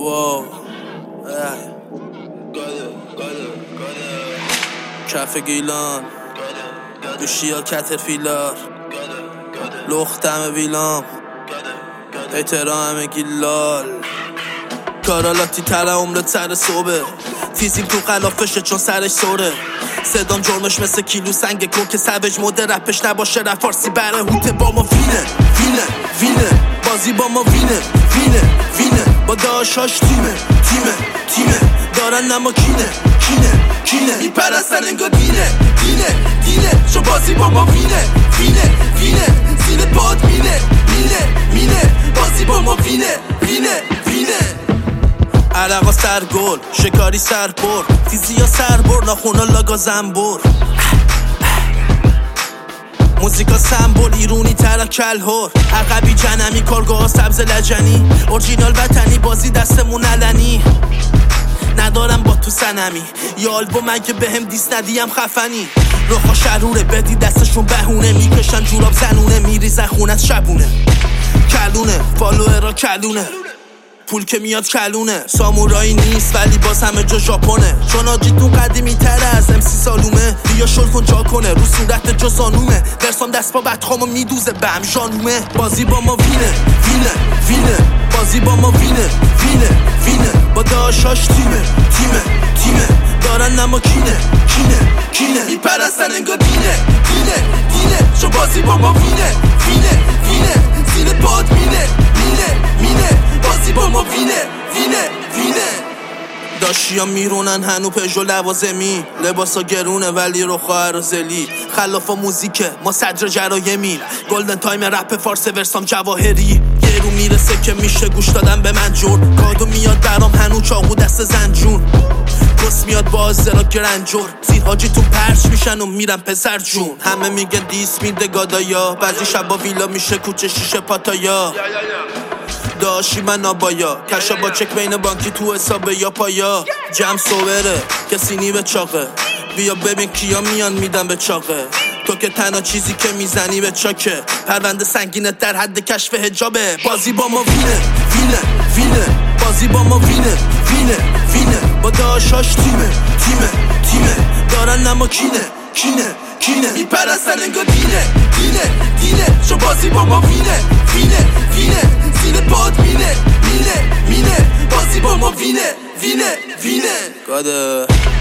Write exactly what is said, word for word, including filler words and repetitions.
واو کف گیلان دوشیا کترفیلار لختم ویلام احترام گیلال کارالاتی تره عمرت سر صبح تیزیم تو قلافشه چون سرش سوره صدام جرمش مثل کیلو سنگ کن که سوج مده رپش نباشه رپ فارسی بره هوته با ما وینه وینه وینه بازی با ما وینه وینه وینه با داشاش تیمه تیمه تیمه دارن نما کینه کینه کینه میپرستن انگار دینه دینه دینه چون بازی با ما وینه وینه وینه زیر پاد مینه مینه مینه بازی با ما وینه وینه وینه عرقا سرگل شکاری سرپر تیزیا سربر ناخونا لاگا زنبور موزیکا سمبول ایرونی ترا کلهور عقبی جنمی کارگاه سبز لجنی اورجینال وطنی بازی دستمون علنی ندارم با تو سنمی یا آلبوم اگه بهم دیس ندیم خفنی روخا شروره بدی دستشون بهونه میکشن جوراب زنونه میریزن خونت شبونه کلونه فالوه را کلونه پول که میاد کلونه سامورایی نیست ولی باز همه جا ژاپنه چون آجیتون قدیمی تره از امسی سالومه بیا شل کن جا کنه رو صورت جا زانومه درسام دست با بدخامو میدوزه بهم ژانومه بازی با ما وینه وینه وینه بازی با ما وینه وینه وینه با داشاش تیمه تیمه تیمه دارن نما کینه کینه کینه میپرستن انگار دینه دینه دینه چون بازی با ما وینه وینه وینه زیر پاد مینه مینه مینه بازی با ما وینه وینه وینه داشتیا میرونن هنو پژو لوازمی لباسا گرونه ولی رو خواهر زلی خلافا موزیکه ما صدر جرایمیم گلدن تایم رپ فارس ورسام جواهری یه رو میرسه که میشه گوش دادن به من جور کادو میاد برام هنو چاقو دست زنجون گس میاد با آزرا گرنجور زیر حاجی تو پرچ میشن و میرن پسر جون همه میگن دیس میده گادایا بعضی شبا ویلا میشه کوچه شیشه پاتایا داشی من آبایا کشا با چک بین بانکی تو حسابه یا پایا جمع صوبره کسی نی به چاقه بیا ببین کیا میان میدن به چاقه تو که تنها چیزی که میزنی به چاکه پرونده سنگینت در حد کشف حجابه بازی با ما وینه وینه وینه بازی با ما وینه وینه وینه با داشاش تیمه تیمه تیمه دارن نما کینه کینه کینه میپرستن انگار دینه دینه دینه چون بازی با ما وینه وینه وینه زیر پاد مینه مینه مینه بازی با ما وینه وینه وینه گاده